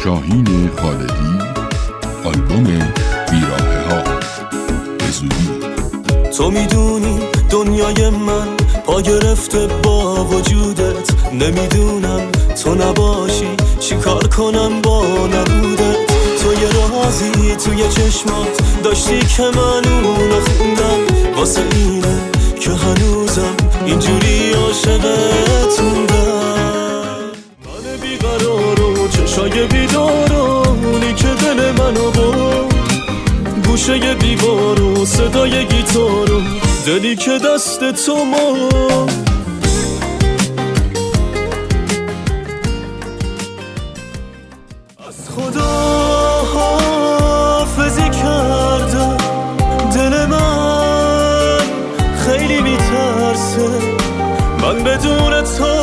شاهین خالدی، آلبوم بیراهه ها. به زودی. تو میدونی دنیای من پا گرفته با وجودت، نمیدونم تو نباشی چی کار کنم با نبودت. تو یه رازی توی چشمات داشتی که من اونو خوندم، واسه اینه که هنوزم اینجوری عاشقت موندم. من بیقرار و چشای بیدارانی که دل منو برد، گوشه دیوار و صدای گیتار و دلی که دست تو مرد. از خدا حافظی کردم، دل من خیلی میترسه، من بدون تو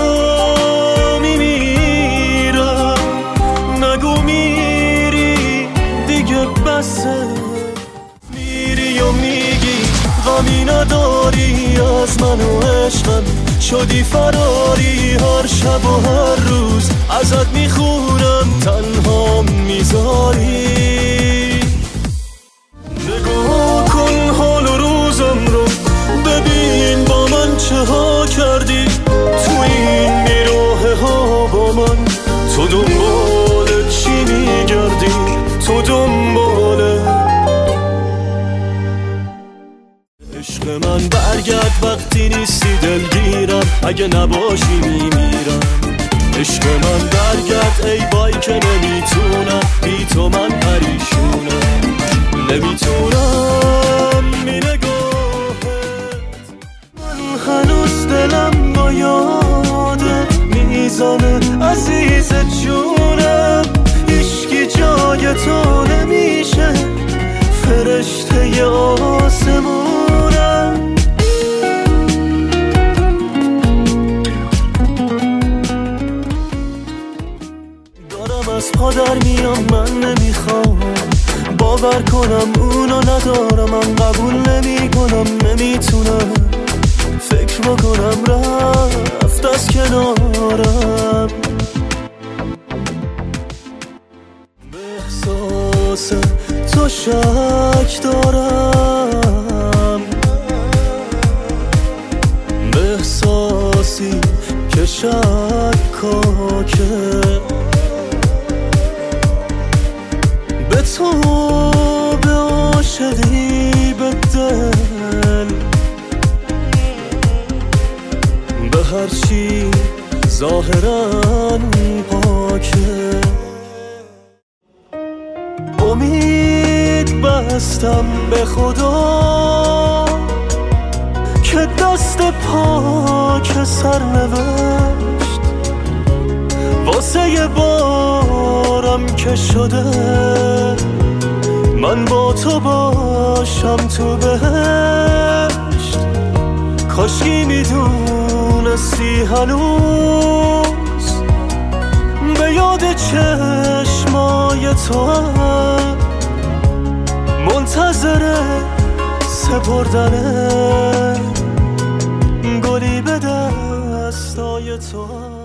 میمیرم. نگو میری دیگه بسه، میری و میگی غمی نداری از من و عشقم، شدی فراری هر شب و هر روز ازت میخونم تنها میذاری. نگاه کن حال و روزم رو، ببین با من چه ها کردی تو این بیراهه ها با من. تو دنبال چی میگردی؟ تو دنبال عشق من برگرد وقتی نیستی دلگیرم، اگه نباشی میمیرم. عشق من برگرد ای بای که نمیتونم بی تو من پریشونم، نمیتونم می نگاهت. من هنوز دلم با یادت میزانه عزیز جونم، هیچکی جای تو نمیشه فرشته آسمونم. دارم از پا در میام، من نمیخوام باور کنم اونو ندارم، من قبول نمی کنم، نمیتونم فکر بکنم رفت از کنارم. به احساس تو شک دارم، به احساسی که شکاکه، به تو به عاشقی به دل، به هرچی ظاهراً پاکه. امید بستم به خدا که دست پاک سرنوشت واسه یه بارم که شده من با تو باشم تو بهشت. کاشکی میدونستی هنوز به یاد چشمای تو هم منتظر سپردن گلی به دستای تو.